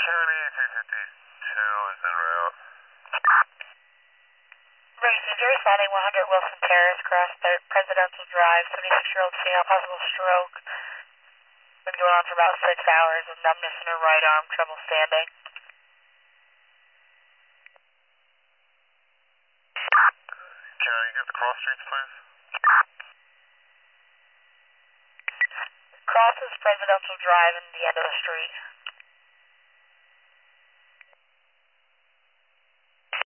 County 352 is en route. Emergency 0 responding 100 Wilson Terrace, cross Presidential Drive, 76-year-old female, possible stroke. Been going on for about 6 hours with numbness in her right arm, trouble standing. Can I get the cross streets, please? Crosses Presidential Drive and the end of the street.